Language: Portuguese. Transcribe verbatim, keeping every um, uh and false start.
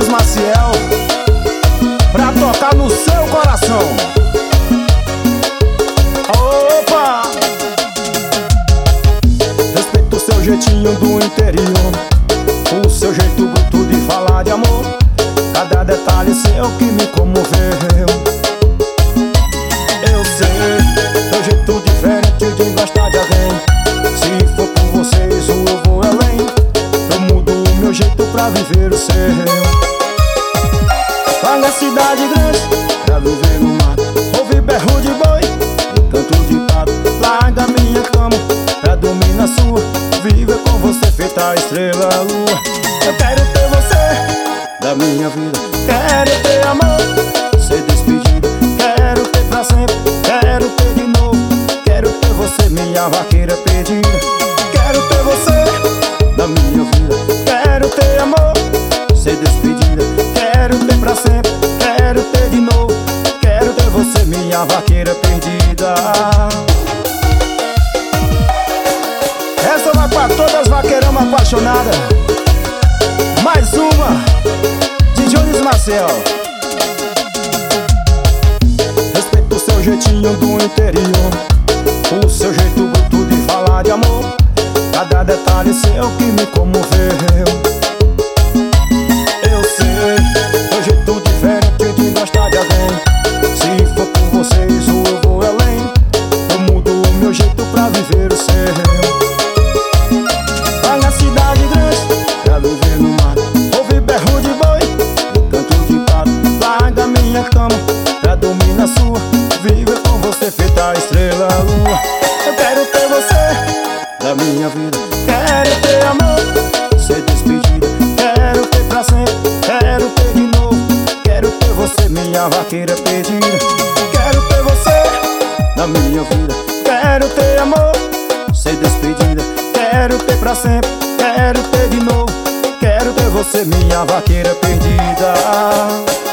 Jones Maciel, pra tocar no seu coração. Opa! Respeito o seu jeitinho do interior, o seu jeito bruto de falar de amor, cada detalhe seu que me comoveu. Eu sei, teu jeito diferente de gostar de alguém. Se for por vocês eu vou além, eu mudo o meu jeito pra viver o seu. Vai na cidade grande pra viver no mato, ouvir berro de boi e canto de pato. Larga minha cama pra dormir na sua, viver com você feita a estrela, a lua. Eu quero ter você da minha vida, quero ter amor, ser despedida, quero ter pra sempre, quero ter de novo, quero ter você, minha vaqueira perdida. Quero ter você da minha vida, quero ter amor, ser despedida, quero ter pra sempre, quero ter de novo, quero ter você, minha vaqueira perdida. Essa vai pra todas as vaqueiramas apaixonadas. Mais uma de Jones Maciel. Respeito o seu jeitinho do interior, o seu jeito bruto de falar de amor, cada detalhe seu que me comoveu. Eu sei, teu jeito diferente de gostar de alguém. Se for por vocês eu vou além, eu mudo o meu jeito pra viver o seu. Vai na cidade grande pra viver no mar, ouvir berro de boi e canto de pato. Larga minha cama pra dormir na sua, viver com você feita a estrela, a lua. Eu quero ter você da minha vida, quero ter amor, ser despedida, quero ter pra sempre, quero ter de novo, quero ter você, minha vaqueira perdida. Quero ter você da minha vida, quero ter amor, ser despedida, quero ter pra sempre, quero ter de novo, quero ter você, minha vaqueira perdida.